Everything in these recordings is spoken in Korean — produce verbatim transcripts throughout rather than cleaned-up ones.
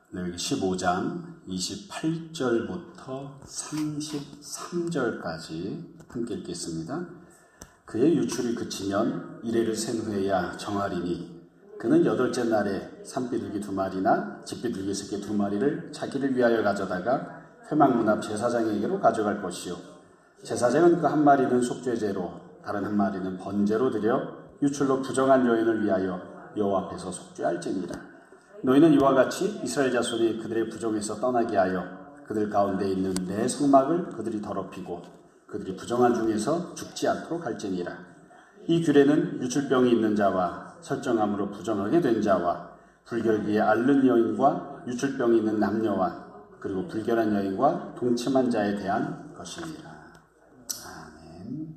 레위기 십오 장 이십팔 절부터 삼십삼 절까지 함께 읽겠습니다. 그의 유출이 그치면 이레를 센 후에야 정하리니 그는 여덟째 날에 산비둘기 두 마리나 집비둘기 새끼 두 마리를 자기를 위하여 가져다가 회막문 앞 제사장에게로 가져갈 것이요 제사장은 그 한 마리는 속죄제로 다른 한 마리는 번제로 드려 유출로 부정한 여인을 위하여 여호와 앞에서 속죄할지니라. 너희는 이와 같이 이스라엘 자손이 그들의 부정에서 떠나게 하여 그들 가운데 있는 내 성막을 그들이 더럽히고 그들이 부정한 중에서 죽지 않도록 할지니라. 이 규례는 유출병이 있는 자와 설정함으로 부정하게 된 자와 불결기에 앓는 여인과 유출병이 있는 남녀와 그리고 불결한 여인과 동침한 자에 대한 것이니라. 아멘.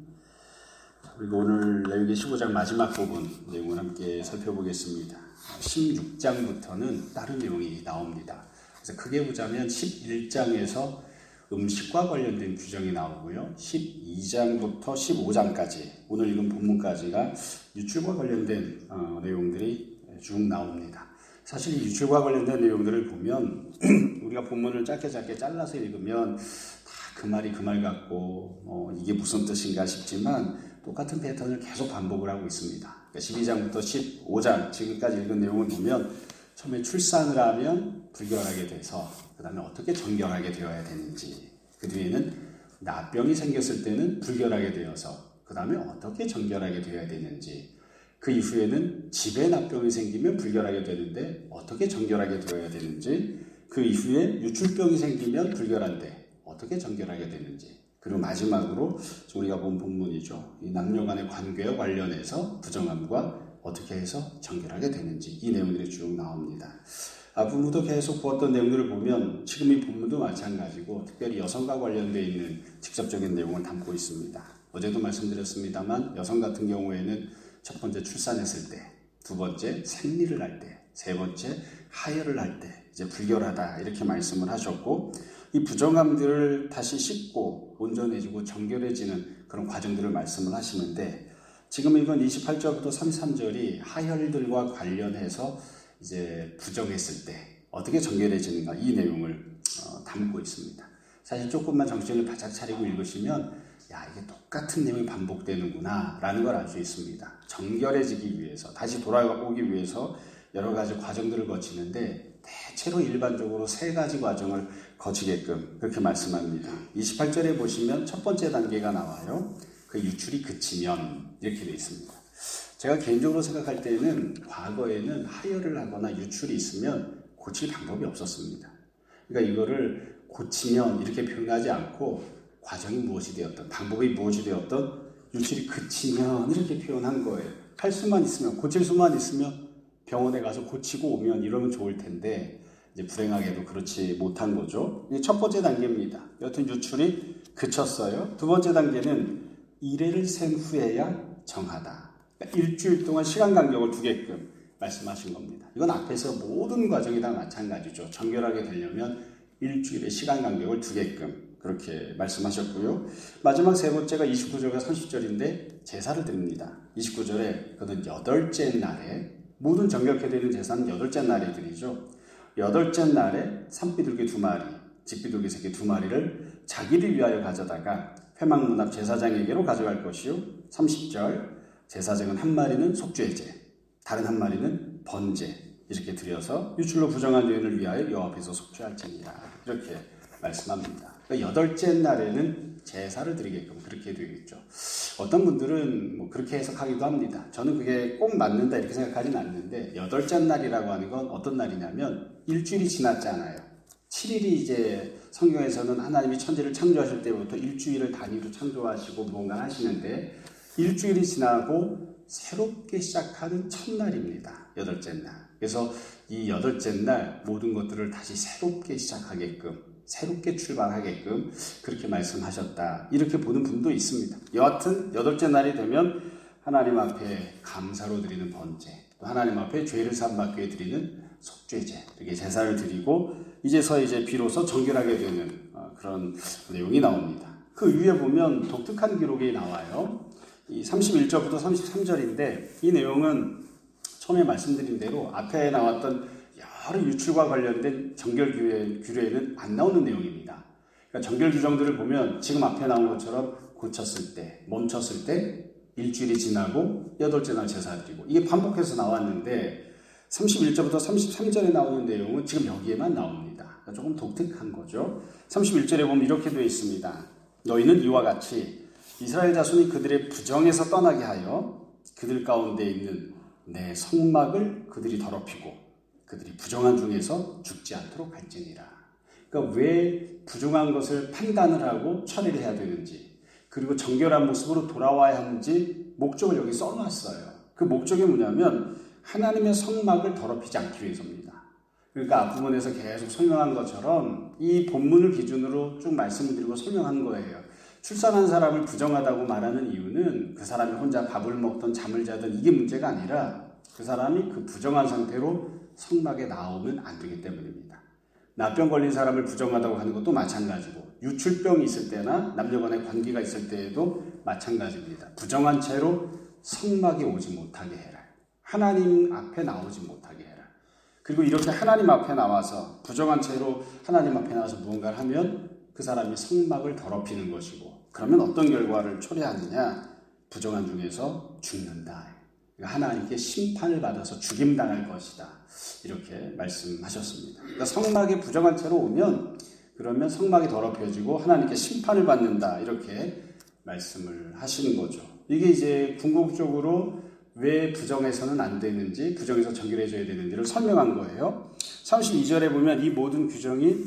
그리고 오늘 레위기 십오 장 마지막 부분 내용을 함께 살펴보겠습니다. 십육 장부터는 다른 내용이 나옵니다. 그래서 크게 보자면 십일 장에서 음식과 관련된 규정이 나오고요. 십이 장부터 십오 장까지 오늘 읽은 본문까지가 유출과 관련된 어, 내용들이 쭉 나옵니다. 사실 이 유출과 관련된 내용들을 보면 우리가 본문을 짧게 짧게 잘라서 읽으면 다 그 말이 그 말 같고 어, 이게 무슨 뜻인가 싶지만 똑같은 패턴을 계속 반복을 하고 있습니다. 그러니까 십이 장부터 십오 장 지금까지 읽은 내용을 보면 처음에 출산을 하면 불결하게 돼서 그 다음에 어떻게 정결하게 되어야 되는지, 그 뒤에는 나병이 생겼을 때는 불결하게 되어서 그 다음에 어떻게 정결하게 되어야 되는지, 그 이후에는 집에 나병이 생기면 불결하게 되는데 어떻게 정결하게 되어야 되는지, 그 이후에 유출병이 생기면 불결한데 어떻게 정결하게 되는지, 그리고 마지막으로 우리가 본 본문이죠. 이 남녀 간의 관계와 관련해서 부정함과 어떻게 해서 정결하게 되는지 이 내용들이 쭉 나옵니다. 앞부분도 계속 보았던 내용들을 보면 지금 이 본문도 마찬가지고 특별히 여성과 관련되어 있는 직접적인 내용을 담고 있습니다. 어제도 말씀드렸습니다만 여성 같은 경우에는 첫 번째 출산했을 때, 두 번째 생리를 할 때, 세 번째 하혈을 할 때 이제 불결하다 이렇게 말씀을 하셨고, 이 부정함들을 다시 씻고 온전해지고 정결해지는 그런 과정들을 말씀을 하시는데, 지금 이건 이십팔 절부터 삼십삼 절이 하혈들과 관련해서 이제 부정했을 때 어떻게 정결해지는가 이 내용을 어, 담고 있습니다. 사실 조금만 정신을 바짝 차리고 읽으시면 야, 이게 똑같은 내용이 반복되는구나 라는 걸 알 수 있습니다. 정결해지기 위해서, 다시 돌아오기 위해서 여러 가지 과정들을 거치는데 대체로 일반적으로 세 가지 과정을 거치게끔 그렇게 말씀합니다. 이십팔 절에 보시면 첫 번째 단계가 나와요. 그 유출이 그치면 이렇게 되어 있습니다. 제가 개인적으로 생각할 때는 과거에는 하혈을 하거나 유출이 있으면 고칠 방법이 없었습니다. 그러니까 이거를 고치면 이렇게 표현하지 않고 과정이 무엇이 되었던, 방법이 무엇이 되었던 유출이 그치면 이렇게 표현한 거예요. 할 수만 있으면, 고칠 수만 있으면 병원에 가서 고치고 오면 이러면 좋을 텐데 이제 불행하게도 그렇지 못한 거죠. 이게 첫 번째 단계입니다. 여튼 유출이 그쳤어요. 두 번째 단계는 이레를 센 후에야 정하다. 그러니까 일주일 동안 시간 간격을 두게끔 말씀하신 겁니다. 이건 앞에서 모든 과정이 다 마찬가지죠. 정결하게 되려면 일주일의 시간 간격을 두게끔 그렇게 말씀하셨고요. 마지막 세 번째가 이십구 절과 삼십 절인데 제사를 드립니다. 이십구 절에 그는 여덟째 날에, 모든 정결케 되는 제사는 여덟째 날에 드리죠. 여덟째 날에 산비둘기 두 마리, 집비둘기 새끼 두 마리를 자기를 위하여 가져다가 회막문 앞 제사장에게로 가져갈 것이요. 삼십 절, 제사장은 한 마리는 속죄제, 다른 한 마리는 번제 이렇게 드려서 유출로 부정한 여인을 위하여 여호와 앞에서 속죄할지니라 이렇게 말씀합니다. 그러니까 여덟째 날에는 제사를 드리게끔 그렇게 되어 있죠. 어떤 분들은 뭐 그렇게 해석하기도 합니다. 저는 그게 꼭 맞는다 이렇게 생각하지는 않는데, 여덟째 날이라고 하는 건 어떤 날이냐면 일주일이 지났잖아요. 칠 일이 이제 성경에서는 하나님이 천지를 창조하실 때부터 일주일을 단위로 창조하시고 무언가 하시는데, 일주일이 지나고 새롭게 시작하는 첫날입니다. 여덟째 날. 그래서 이 여덟째 날 모든 것들을 다시 새롭게 시작하게끔, 새롭게 출발하게끔 그렇게 말씀하셨다 이렇게 보는 분도 있습니다. 여하튼 여덟째 날이 되면 하나님 앞에 감사로 드리는 번제, 또 하나님 앞에 죄를 사함받기 위해 드리는 속죄제, 이렇게 제사를 드리고 이제서 이제 비로소 정결하게 되는 그런 내용이 나옵니다. 그 위에 보면 독특한 기록이 나와요. 이 삼십일 절부터 삼십삼 절인데 이 내용은 처음에 말씀드린 대로 앞에 나왔던 여러 유출과 관련된 정결 규례에는 안 나오는 내용입니다. 그러니까 정결 규정들을 보면 지금 앞에 나온 것처럼 고쳤을 때, 멈췄을 때, 일주일이 지나고 여덟째 날 제사 드리고 이게 반복해서 나왔는데 삼십일 절부터 삼십삼 절에 나오는 내용은 지금 여기에만 나옵니다. 그러니까 조금 독특한 거죠. 삼십일 절에 보면 이렇게 되어 있습니다. 너희는 이와 같이 이스라엘 자손이 그들의 부정에서 떠나게 하여 그들 가운데 있는 내 성막을 그들이 더럽히고 그들이 부정한 중에서 죽지 않도록 할지니라. 그러니까 왜 부정한 것을 판단을 하고 처리를 해야 되는지, 그리고 정결한 모습으로 돌아와야 하는지 목적을 여기 써놨어요. 그 목적이 뭐냐면 하나님의 성막을 더럽히지 않기 위해서입니다. 그러니까 앞부분에서 계속 설명한 것처럼 이 본문을 기준으로 쭉 말씀을 드리고 설명한 거예요. 출산한 사람을 부정하다고 말하는 이유는 그 사람이 혼자 밥을 먹던 잠을 자던 이게 문제가 아니라 그 사람이 그 부정한 상태로 성막에 나오면 안 되기 때문입니다. 나병 걸린 사람을 부정하다고 하는 것도 마찬가지고 유출병이 있을 때나 남녀간의 관계가 있을 때에도 마찬가지입니다. 부정한 채로 성막에 오지 못하게 해라. 하나님 앞에 나오지 못하게 해라. 그리고 이렇게 하나님 앞에 나와서 부정한 채로 하나님 앞에 나와서 무언가를 하면 그 사람이 성막을 더럽히는 것이고, 그러면 어떤 결과를 초래하느냐? 부정한 중에서 죽는다. 하나님께 심판을 받아서 죽임당할 것이다. 이렇게 말씀하셨습니다. 그러니까 성막에 부정한 채로 오면 그러면 성막이 더럽혀지고 하나님께 심판을 받는다. 이렇게 말씀을 하시는 거죠. 이게 이제 궁극적으로 왜 부정해서는 안 되는지, 부정해서 정결해져야 되는지를 설명한 거예요. 삼십이 절에 보면 이 모든 규정이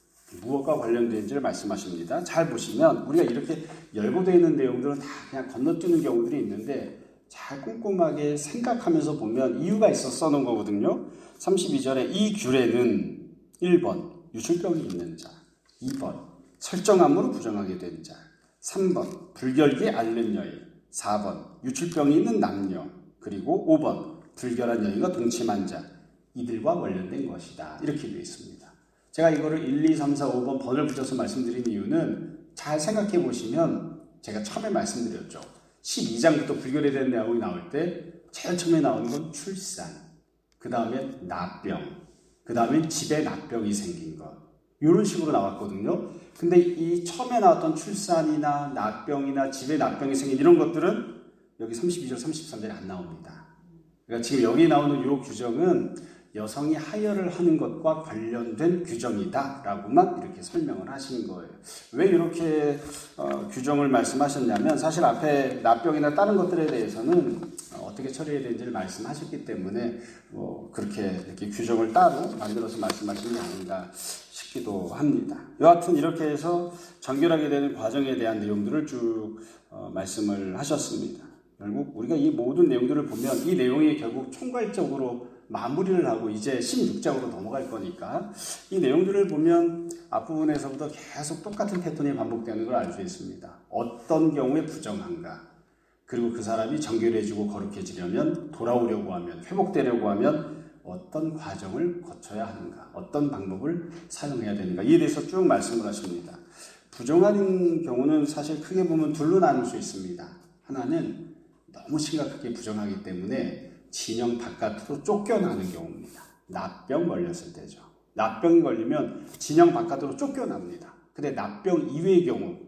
무엇과 관련된지를 말씀하십니다. 잘 보시면 우리가 이렇게 열거되어 있는 내용들은 다 그냥 건너뛰는 경우들이 있는데 잘 꼼꼼하게 생각하면서 보면 이유가 있어 써놓은 거거든요. 삼십이 절에 이 규례는 일 번 유출병이 있는 자, 이 번 설정함으로 부정하게 된 자, 삼 번 불결기 앓는 여인, 사 번 유출병이 있는 남녀, 그리고 오 번 불결한 여인과 동침한 자, 이들과 관련된 것이다. 이렇게 되어 있습니다. 제가 이거를 일, 이, 삼, 사, 오 번 번을 붙여서 말씀드린 이유는 잘 생각해 보시면 제가 처음에 말씀드렸죠. 십이 장부터 불결에 대한 내용이 나올 때 제일 처음에 나오는 건 출산, 그 다음에 납병, 그 다음에 집에 납병이 생긴 것, 이런 식으로 나왔거든요. 근데 이 처음에 나왔던 출산이나 납병이나 집에 납병이 생긴 이런 것들은 여기 삼십이 절, 삼십삼 절에 안 나옵니다. 그러니까 지금 여기 나오는 이 규정은 여성이 하혈을 하는 것과 관련된 규정이다 라고만 이렇게 설명을 하시는 거예요. 왜 이렇게 어, 규정을 말씀하셨냐면 사실 앞에 납병이나 다른 것들에 대해서는 어, 어떻게 처리해야 되는지를 말씀하셨기 때문에 뭐 그렇게 이렇게 규정을 따로 만들어서 말씀하신 게 아닌가 싶기도 합니다. 여하튼 이렇게 해서 정결하게 되는 과정에 대한 내용들을 쭉 어, 말씀을 하셨습니다. 결국 우리가 이 모든 내용들을 보면 이 내용이 결국 총괄적으로 마무리를 하고 이제 십육 장으로 넘어갈 거니까 이 내용들을 보면 앞부분에서부터 계속 똑같은 패턴이 반복되는 걸 알 수 있습니다. 어떤 경우에 부정한가, 그리고 그 사람이 정결해지고 거룩해지려면 돌아오려고 하면, 회복되려고 하면 어떤 과정을 거쳐야 하는가, 어떤 방법을 사용해야 되는가, 이에 대해서 쭉 말씀을 하십니다. 부정한 경우는 사실 크게 보면 둘로 나눌 수 있습니다. 하나는 너무 심각하게 부정하기 때문에 진영 바깥으로 쫓겨나는 경우입니다. 납병 걸렸을 때죠. 납병이 걸리면 진영 바깥으로 쫓겨납니다. 근데 납병 이외의 경우,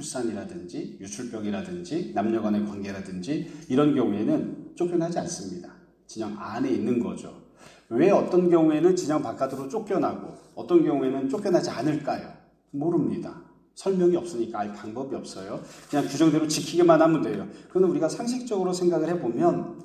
출산이라든지 유출병이라든지 남녀간의 관계라든지 이런 경우에는 쫓겨나지 않습니다. 진영 안에 있는 거죠. 왜 어떤 경우에는 진영 바깥으로 쫓겨나고 어떤 경우에는 쫓겨나지 않을까요? 모릅니다. 설명이 없으니까 알 방법이 없어요. 그냥 규정대로 지키기만 하면 돼요. 그건 우리가 상식적으로 생각을 해보면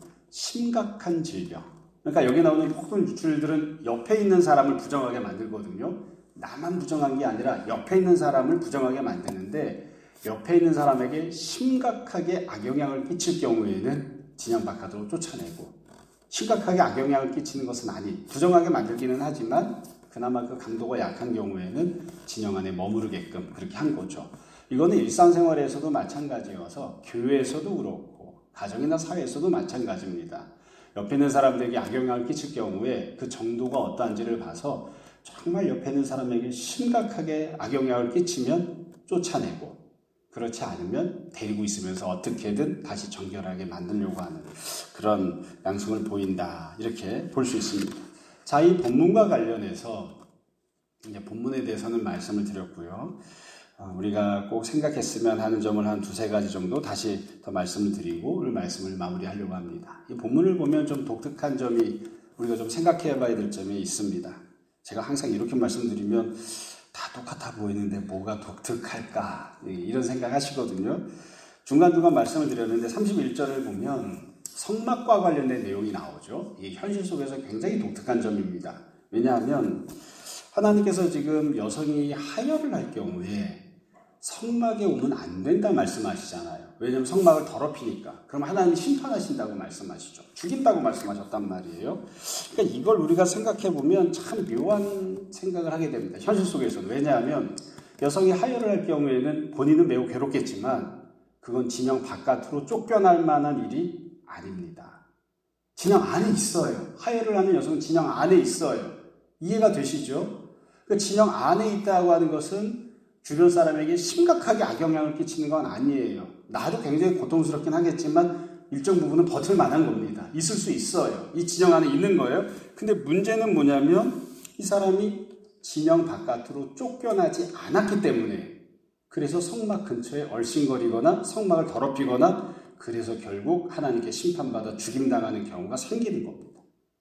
심각한 질병, 그러니까 여기 나오는 혹은 유출들은 옆에 있는 사람을 부정하게 만들거든요. 나만 부정한 게 아니라 옆에 있는 사람을 부정하게 만드는데 옆에 있는 사람에게 심각하게 악영향을 끼칠 경우에는 진영 바깥으로 쫓아내고, 심각하게 악영향을 끼치는 것은 아닌, 부정하게 만들기는 하지만 그나마 그 강도가 약한 경우에는 진영 안에 머무르게끔 그렇게 한 거죠. 이거는 일상생활에서도 마찬가지여서 교회에서도 그렇고 가정이나 사회에서도 마찬가지입니다. 옆에 있는 사람들에게 악영향을 끼칠 경우에 그 정도가 어떠한지를 봐서 정말 옆에 있는 사람에게 심각하게 악영향을 끼치면 쫓아내고, 그렇지 않으면 데리고 있으면서 어떻게든 다시 정결하게 만들려고 하는 그런 양성을 보인다, 이렇게 볼 수 있습니다. 자, 이 본문과 관련해서 이제 본문에 대해서는 말씀을 드렸고요. 어, 우리가 꼭 생각했으면 하는 점을 한 두세 가지 정도 다시 더 말씀을 드리고 오늘 말씀을 마무리하려고 합니다. 이 본문을 보면 좀 독특한 점이 우리가 좀 생각해 봐야 될 점이 있습니다. 제가 항상 이렇게 말씀드리면 다 똑같아 보이는데 뭐가 독특할까 이런 생각 하시거든요. 중간중간 말씀을 드렸는데 삼십일 절을 보면 성막과 관련된 내용이 나오죠. 이게 현실 속에서 굉장히 독특한 점입니다. 왜냐하면 하나님께서 지금 여성이 하혈을 할 경우에 성막에 오면 안 된다 말씀하시잖아요. 왜냐하면 성막을 더럽히니까. 그럼 하나님이 심판하신다고 말씀하시죠. 죽인다고 말씀하셨단 말이에요. 그러니까 이걸 우리가 생각해 보면 참 묘한 생각을 하게 됩니다. 현실 속에서는. 왜냐하면 여성이 하혈을 할 경우에는 본인은 매우 괴롭겠지만 그건 진영 바깥으로 쫓겨날 만한 일이 아닙니다. 진영 안에 있어요. 하혈을 하는 여성은 진영 안에 있어요. 이해가 되시죠? 그 진영 안에 있다고 하는 것은 주변 사람에게 심각하게 악영향을 끼치는 건 아니에요. 나도 굉장히 고통스럽긴 하겠지만 일정 부분은 버틸 만한 겁니다. 있을 수 있어요. 이 진영 안에 있는 거예요. 근데 문제는 뭐냐면 이 사람이 진영 바깥으로 쫓겨나지 않았기 때문에 그래서 성막 근처에 얼씬거리거나 성막을 더럽히거나 그래서 결국 하나님께 심판받아 죽임당하는 경우가 생기는 겁니다.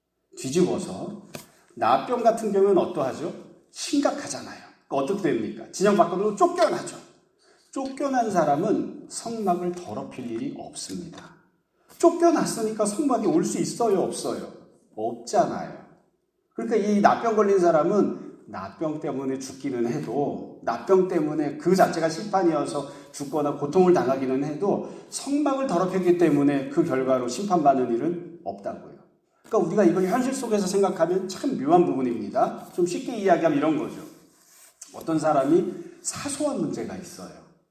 뒤집어서 나병 같은 경우는 어떠하죠? 심각하잖아요. 어떻게 됩니까? 진영 밖으로 쫓겨나죠. 쫓겨난 사람은 성막을 더럽힐 일이 없습니다. 쫓겨났으니까 성막에 올 수 있어요? 없어요? 없잖아요. 그러니까 이 나병 걸린 사람은 나병 때문에 죽기는 해도 나병 때문에 그 자체가 심판이어서 죽거나 고통을 당하기는 해도 성막을 더럽혔기 때문에 그 결과로 심판받는 일은 없다고요. 그러니까 우리가 이걸 현실 속에서 생각하면 참 묘한 부분입니다. 좀 쉽게 이야기하면 이런 거죠. 어떤 사람이 사소한 문제가 있어요.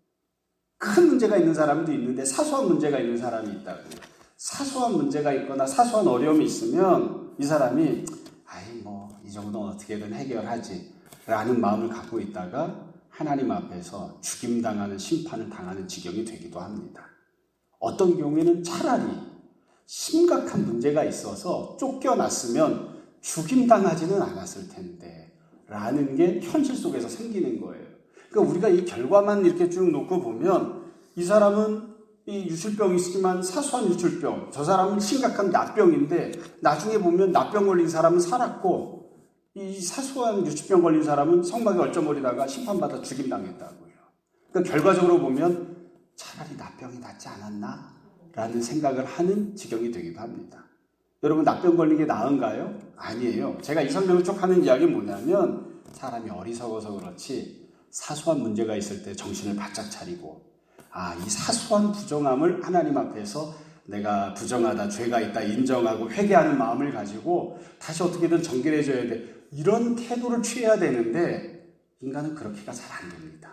큰 문제가 있는 사람도 있는데 사소한 문제가 있는 사람이 있다고요. 사소한 문제가 있거나 사소한 어려움이 있으면 이 사람이 아이 뭐 이 정도는 어떻게든 해결하지 라는 마음을 갖고 있다가 하나님 앞에서 죽임당하는 심판을 당하는 지경이 되기도 합니다. 어떤 경우에는 차라리 심각한 문제가 있어서 쫓겨났으면 죽임당하지는 않았을 텐데 라는 게 현실 속에서 생기는 거예요. 그러니까 우리가 이 결과만 이렇게 쭉 놓고 보면 이 사람은 이 유출병이 있지만 사소한 유출병, 저 사람은 심각한 납병인데 나중에 보면 납병 걸린 사람은 살았고 이 사소한 유출병 걸린 사람은 성막에 얼쩡거리다가 심판받아 죽임당했다고요. 그러니까 결과적으로 보면 차라리 납병이 낫지 않았나? 라는 생각을 하는 지경이 되기도 합니다. 여러분 납병 걸린 게 나은가요? 아니에요. 제가 이 설명을 쭉 하는 이야기는 뭐냐면 사람이 어리석어서 그렇지 사소한 문제가 있을 때 정신을 바짝 차리고 아, 이 사소한 부정함을 하나님 앞에서 내가 부정하다, 죄가 있다 인정하고 회개하는 마음을 가지고 다시 어떻게든 정결해져야 돼. 이런 태도를 취해야 되는데 인간은 그렇게가 잘 안 됩니다.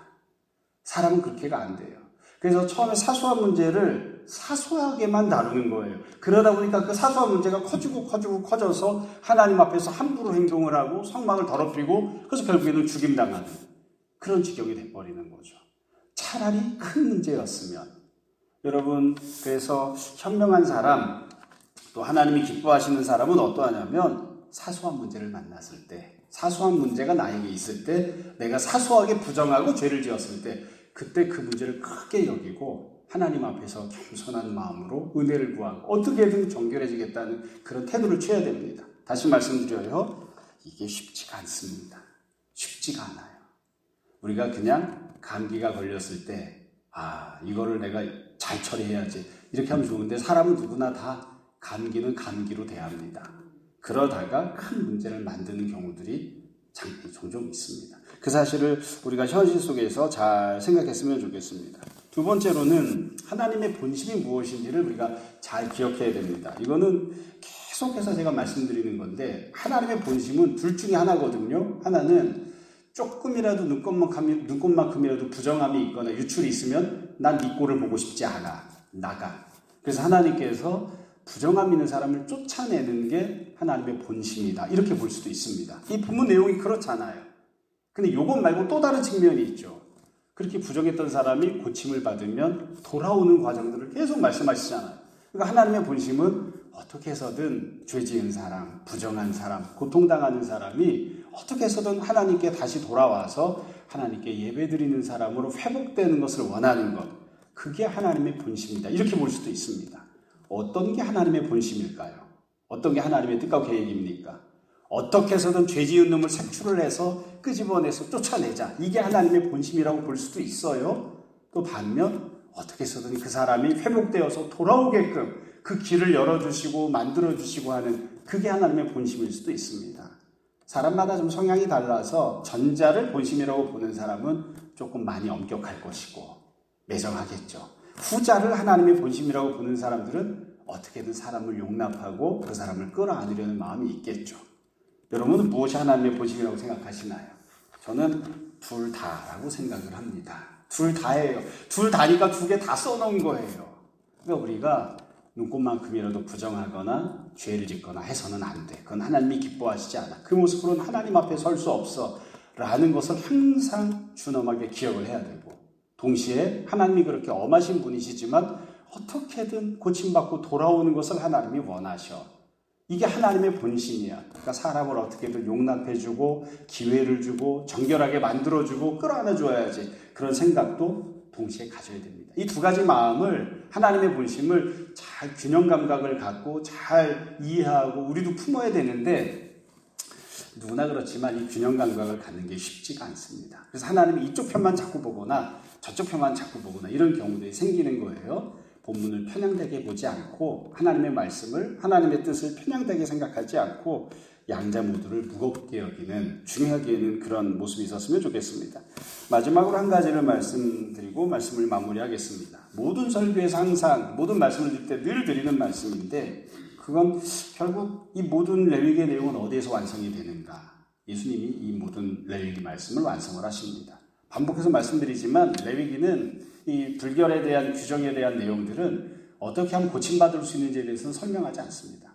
사람은 그렇게가 안 돼요. 그래서 처음에 사소한 문제를 사소하게만 다루는 거예요. 그러다 보니까 그 사소한 문제가 커지고 커지고 커져서 하나님 앞에서 함부로 행동을 하고 성막을 더럽히고 그래서 결국에는 죽임당하는 그런 지경이 돼버리는 거죠. 차라리 큰 문제였으면 여러분 그래서 현명한 사람 또 하나님이 기뻐하시는 사람은 어떠하냐면 사소한 문제를 만났을 때 사소한 문제가 나에게 있을 때 내가 사소하게 부정하고 죄를 지었을 때 그때 그 문제를 크게 여기고 하나님 앞에서 겸손한 마음으로 은혜를 구하고 어떻게든 정결해지겠다는 그런 태도를 취해야 됩니다. 다시 말씀드려요. 이게 쉽지가 않습니다. 쉽지가 않아요. 우리가 그냥 감기가 걸렸을 때 아, 이거를 내가 잘 처리해야지 이렇게 하면 좋은데 사람은 누구나 다 감기는 감기로 대합니다. 그러다가 큰 문제를 만드는 경우들이 종종 있습니다. 그 사실을 우리가 현실 속에서 잘 생각했으면 좋겠습니다. 두 번째로는 하나님의 본심이 무엇인지를 우리가 잘 기억해야 됩니다. 이거는 계속해서 제가 말씀드리는 건데 하나님의 본심은 둘 중에 하나거든요. 하나는 조금이라도 눈곱만큼이, 눈곱만큼이라도 부정함이 있거나 유출이 있으면 난 네 꼴을 보고 싶지 않아. 나가. 그래서 하나님께서 부정함 있는 사람을 쫓아내는 게 하나님의 본심이다. 이렇게 볼 수도 있습니다. 이 본문 내용이 그렇잖아요. 근데 이것 말고 또 다른 측면이 있죠. 그렇게 부정했던 사람이 고침을 받으면 돌아오는 과정들을 계속 말씀하시잖아요. 그러니까 하나님의 본심은 어떻게 해서든 죄 지은 사람, 부정한 사람, 고통당하는 사람이 어떻게 해서든 하나님께 다시 돌아와서 하나님께 예배드리는 사람으로 회복되는 것을 원하는 것, 그게 하나님의 본심이다. 이렇게 볼 수도 있습니다. 어떤 게 하나님의 본심일까요? 어떤 게 하나님의 뜻과 계획입니까? 어떻게 해서든 죄 지은 놈을 색출을 해서 끄집어내서 쫓아내자. 이게 하나님의 본심이라고 볼 수도 있어요. 또 반면 어떻게 해서든 그 사람이 회복되어서 돌아오게끔 그 길을 열어주시고 만들어주시고 하는 그게 하나님의 본심일 수도 있습니다. 사람마다 좀 성향이 달라서 전자를 본심이라고 보는 사람은 조금 많이 엄격할 것이고 매정하겠죠. 후자를 하나님의 본심이라고 보는 사람들은 어떻게든 사람을 용납하고 그 사람을 끌어안으려는 마음이 있겠죠. 여러분은 무엇이 하나님의 본심이라고 생각하시나요? 저는 둘 다라고 생각을 합니다. 둘 다예요. 둘 다니까 두 개 다 써놓은 거예요. 그러니까 우리가 눈꽃만큼이라도 부정하거나 죄를 짓거나 해서는 안 돼. 그건 하나님이 기뻐하시지 않아. 그 모습으로는 하나님 앞에 설 수 없어. 라는 것을 항상 준엄하게 기억을 해야 되고, 동시에 하나님이 그렇게 엄하신 분이시지만 어떻게든 고침받고 돌아오는 것을 하나님이 원하셔. 이게 하나님의 본심이야. 그러니까 사람을 어떻게든 용납해주고 기회를 주고 정결하게 만들어주고 끌어안아줘야지. 그런 생각도 동시에 가져야 됩니다. 이 두 가지 마음을, 하나님의 본심을 잘 균형 감각을 갖고 잘 이해하고 우리도 품어야 되는데 누구나 그렇지만 이 균형 감각을 갖는 게 쉽지가 않습니다. 그래서 하나님이 이쪽 편만 자꾸 보거나 저쪽 편만 자꾸 보거나 이런 경우들이 생기는 거예요. 본문을 편향되게 보지 않고 하나님의 말씀을, 하나님의 뜻을 편향되게 생각하지 않고 양자 모두를 무겁게 여기는, 중요하게 여기는 그런 모습이 있었으면 좋겠습니다. 마지막으로 한 가지를 말씀드리고 말씀을 마무리하겠습니다. 모든 설교에서 항상 모든 말씀을 드릴 때 늘 드리는 말씀인데 그건 결국 이 모든 레위기의 내용은 어디에서 완성이 되는가? 예수님이 이 모든 레위기 말씀을 완성을 하십니다. 반복해서 말씀드리지만 레위기는 이 불결에 대한 규정에 대한 내용들은 어떻게 하면 고침받을 수 있는지에 대해서는 설명하지 않습니다.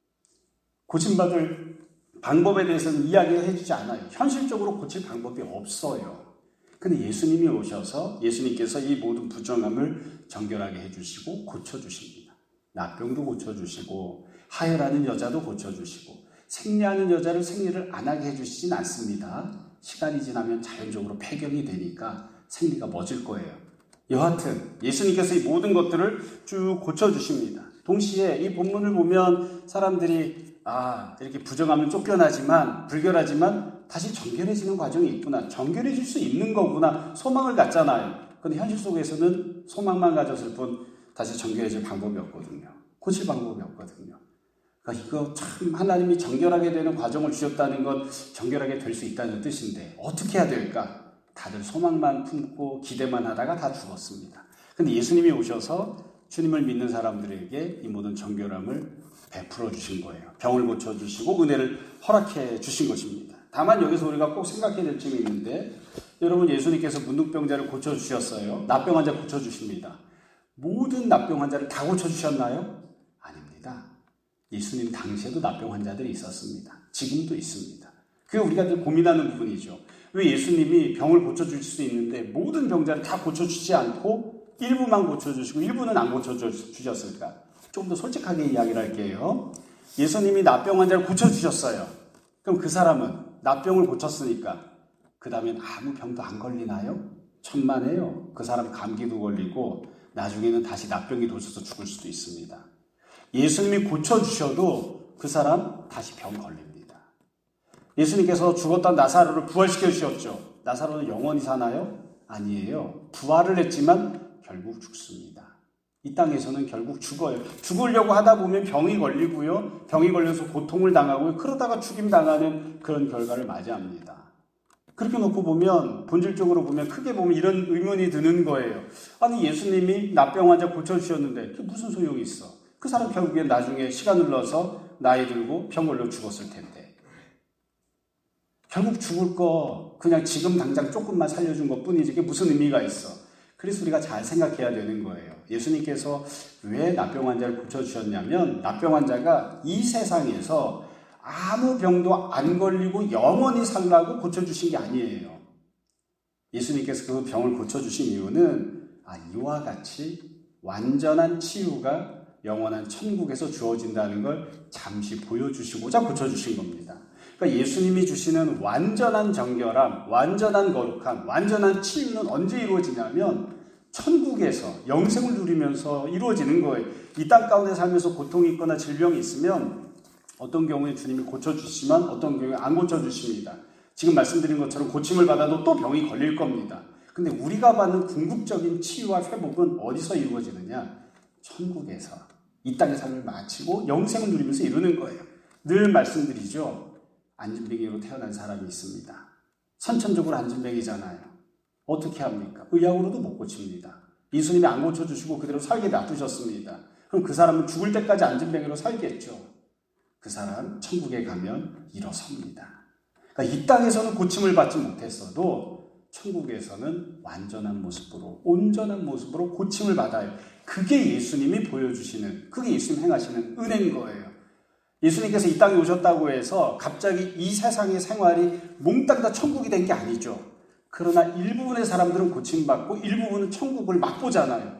고침받을 방법에 대해서는 이야기를 해주지 않아요. 현실적으로 고칠 방법이 없어요. 근데 예수님이 오셔서 예수님께서 이 모든 부정함을 정결하게 해주시고 고쳐주십니다. 나병도 고쳐주시고 하혈하는 여자도 고쳐주시고 생리하는 여자를 생리를 안 하게 해주시진 않습니다. 시간이 지나면 자연적으로 폐경이 되니까 생리가 멎을 거예요. 여하튼 예수님께서 이 모든 것들을 쭉 고쳐주십니다. 동시에 이 본문을 보면 사람들이 아 이렇게 부정하면 쫓겨나지만 불결하지만 다시 정결해지는 과정이 있구나. 정결해질 수 있는 거구나. 소망을 갖잖아요. 그런데 현실 속에서는 소망만 가졌을 뿐 다시 정결해질 방법이 없거든요. 고칠 방법이 없거든요. 그러니까 이거 참 하나님이 정결하게 되는 과정을 주셨다는 건 정결하게 될 수 있다는 뜻인데 어떻게 해야 될까? 다들 소망만 품고 기대만 하다가 다 죽었습니다. 근데 예수님이 오셔서 주님을 믿는 사람들에게 이 모든 정결함을 베풀어 주신 거예요. 병을 고쳐주시고 은혜를 허락해 주신 것입니다. 다만 여기서 우리가 꼭 생각해야 될 점이 있는데 여러분 예수님께서 문둥병자를 고쳐주셨어요. 납병 환자 고쳐주십니다. 모든 납병 환자를 다 고쳐주셨나요? 아닙니다. 예수님 당시에도 납병 환자들이 있었습니다. 지금도 있습니다. 그게 우리가 늘 고민하는 부분이죠. 왜 예수님이 병을 고쳐줄 수 있는데 모든 병자를 다 고쳐주지 않고 일부만 고쳐주시고 일부는 안 고쳐주셨을까? 조금 더 솔직하게 이야기를 할게요. 예수님이 납병 환자를 고쳐주셨어요. 그럼 그 사람은 납병을 고쳤으니까 그 다음엔 아무 병도 안 걸리나요? 천만에요. 그 사람 감기도 걸리고 나중에는 다시 납병이 돌셔서 죽을 수도 있습니다. 예수님이 고쳐주셔도 그 사람 다시 병 걸립니다. 예수님께서 죽었던 나사로를 부활시켜 주셨죠. 나사로는 영원히 사나요? 아니에요. 부활을 했지만 결국 죽습니다. 이 땅에서는 결국 죽어요. 죽으려고 하다 보면 병이 걸리고요. 병이 걸려서 고통을 당하고요. 그러다가 죽임 당하는 그런 결과를 맞이합니다. 그렇게 놓고 보면 본질적으로 보면 크게 보면 이런 의문이 드는 거예요. 아니 예수님이 납병 환자 고쳐주셨는데 그게 무슨 소용이 있어? 그 사람 결국엔 나중에 시간을 넣어서 나이 들고 병 걸려 죽었을 텐데. 결국 죽을 거 그냥 지금 당장 조금만 살려준 것뿐이지 이게 무슨 의미가 있어. 그래서 우리가 잘 생각해야 되는 거예요. 예수님께서 왜 납병 환자를 고쳐주셨냐면 납병 환자가 이 세상에서 아무 병도 안 걸리고 영원히 살라고 고쳐주신 게 아니에요. 예수님께서 그 병을 고쳐주신 이유는 아, 이와 같이 완전한 치유가 영원한 천국에서 주어진다는 걸 잠시 보여주시고자 고쳐주신 겁니다. 그러니까 예수님이 주시는 완전한 정결함, 완전한 거룩함, 완전한 치유는 언제 이루어지냐면 천국에서 영생을 누리면서 이루어지는 거예요. 이 땅 가운데 살면서 고통이 있거나 질병이 있으면 어떤 경우에 주님이 고쳐주시지만 어떤 경우에 안 고쳐주십니다. 지금 말씀드린 것처럼 고침을 받아도 또 병이 걸릴 겁니다. 근데 우리가 받는 궁극적인 치유와 회복은 어디서 이루어지느냐? 천국에서 이 땅의 삶을 마치고 영생을 누리면서 이루는 거예요. 늘 말씀드리죠. 안진뱅이로 태어난 사람이 있습니다. 선천적으로 안진뱅이잖아요. 어떻게 합니까? 의학으로도 못 고칩니다. 예수님이 안 고쳐주시고 그대로 살게 놔두셨습니다. 그럼 그 사람은 죽을 때까지 안진뱅이로 살겠죠. 그 사람 천국에 가면 일어섭니다. 그러니까 이 땅에서는 고침을 받지 못했어도 천국에서는 완전한 모습으로, 온전한 모습으로 고침을 받아요. 그게 예수님이 보여주시는, 그게 예수님 행하시는 은혜인 거예요. 예수님께서 이 땅에 오셨다고 해서 갑자기 이 세상의 생활이 몽땅 다 천국이 된 게 아니죠. 그러나 일부분의 사람들은 고침받고 일부분은 천국을 맛보잖아요.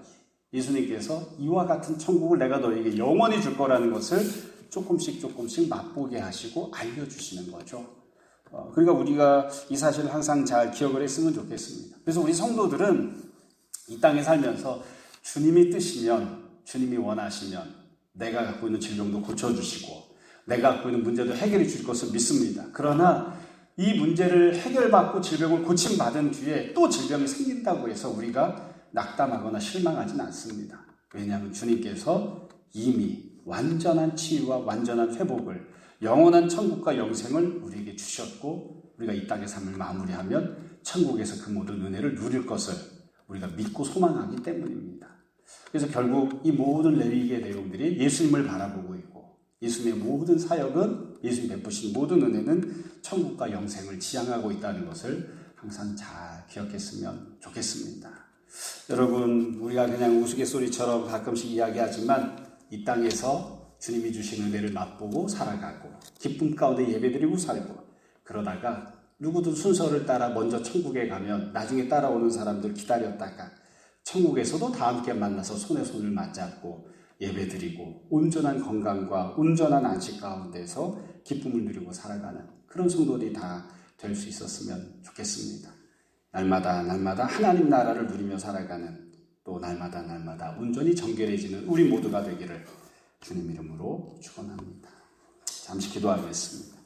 예수님께서 이와 같은 천국을 내가 너에게 영원히 줄 거라는 것을 조금씩 조금씩 맛보게 하시고 알려주시는 거죠. 어, 그러니까 우리가 이 사실을 항상 잘 기억을 했으면 좋겠습니다. 그래서 우리 성도들은 이 땅에 살면서 주님이 뜨시면, 주님이 원하시면 내가 갖고 있는 질병도 고쳐주시고 내가 갖고 있는 문제도 해결해 줄 것을 믿습니다. 그러나 이 문제를 해결받고 질병을 고침받은 뒤에 또 질병이 생긴다고 해서 우리가 낙담하거나 실망하진 않습니다. 왜냐하면 주님께서 이미 완전한 치유와 완전한 회복을, 영원한 천국과 영생을 우리에게 주셨고 우리가 이 땅의 삶을 마무리하면 천국에서 그 모든 은혜를 누릴 것을 우리가 믿고 소망하기 때문입니다. 그래서 결국 이 모든 레위기의 내용들이 예수님을 바라보고 있고 예수님의 모든 사역은, 예수님 베푸신 모든 은혜는 천국과 영생을 지향하고 있다는 것을 항상 잘 기억했으면 좋겠습니다. 여러분, 우리가 그냥 우스갯소리처럼 가끔씩 이야기하지만 이 땅에서 주님이 주신 은혜를 맛보고 살아가고 기쁨 가운데 예배드리고 살고 그러다가 누구든 순서를 따라 먼저 천국에 가면 나중에 따라오는 사람들 기다렸다가 천국에서도 다 함께 만나서 손에 손을 맞잡고 예배드리고 온전한 건강과 온전한 안식 가운데서 기쁨을 누리고 살아가는 그런 성도들이 다 될 수 있었으면 좋겠습니다. 날마다 날마다 하나님 나라를 누리며 살아가는, 또 날마다 날마다 온전히 정결해지는 우리 모두가 되기를 주님 이름으로 축원합니다. 잠시 기도하겠습니다.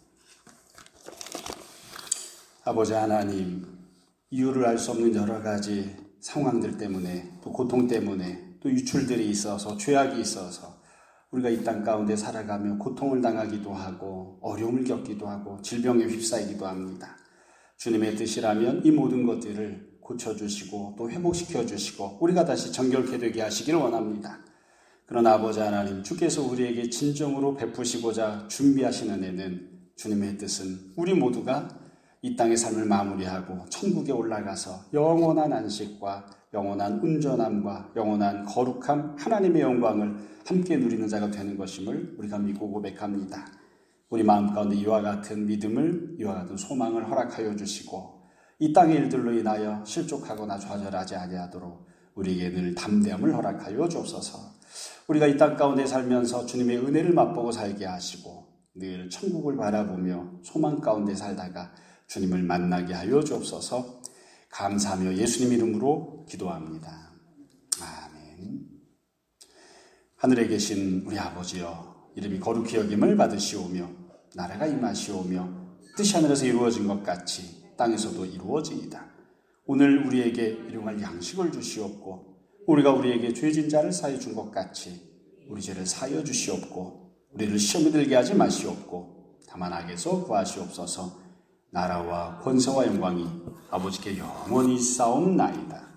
아버지 하나님, 이유를 알 수 없는 여러 가지 상황들 때문에, 또 고통 때문에, 또 유출들이 있어서, 죄악이 있어서 우리가 이 땅 가운데 살아가며 고통을 당하기도 하고 어려움을 겪기도 하고 질병에 휩싸이기도 합니다. 주님의 뜻이라면 이 모든 것들을 고쳐주시고 또 회복시켜 주시고 우리가 다시 정결케 되게 하시기를 원합니다. 그러나 아버지 하나님, 주께서 우리에게 진정으로 베푸시고자 준비하신 은혜는, 주님의 뜻은 우리 모두가 이 땅의 삶을 마무리하고 천국에 올라가서 영원한 안식과 영원한 온전함과 영원한 거룩함, 하나님의 영광을 함께 누리는 자가 되는 것임을 우리가 믿고 고백합니다. 우리 마음 가운데 이와 같은 믿음을, 이와 같은 소망을 허락하여 주시고 이 땅의 일들로 인하여 실족하거나 좌절하지 아니하도록 우리에게 늘 담대함을 허락하여 주옵소서. 우리가 이 땅 가운데 살면서 주님의 은혜를 맛보고 살게 하시고 늘 천국을 바라보며 소망 가운데 살다가 주님을 만나게 하여 주옵소서. 감사하며 예수님 이름으로 기도합니다. 아멘. 하늘에 계신 우리 아버지여, 이름이 거룩히 여김을 받으시오며 나라가 임하시오며 뜻이 하늘에서 이루어진 것 같이 땅에서도 이루어지이다. 오늘 우리에게 일용할 양식을 주시옵고 우리가 우리에게 죄진 자를 사해 준 것 같이 우리 죄를 사하여 주시옵고 우리를 시험에 들게 하지 마시옵고 다만 악에서 구하시옵소서. 나라와 권세와 영광이 아버지께 영원히 싸움나이다.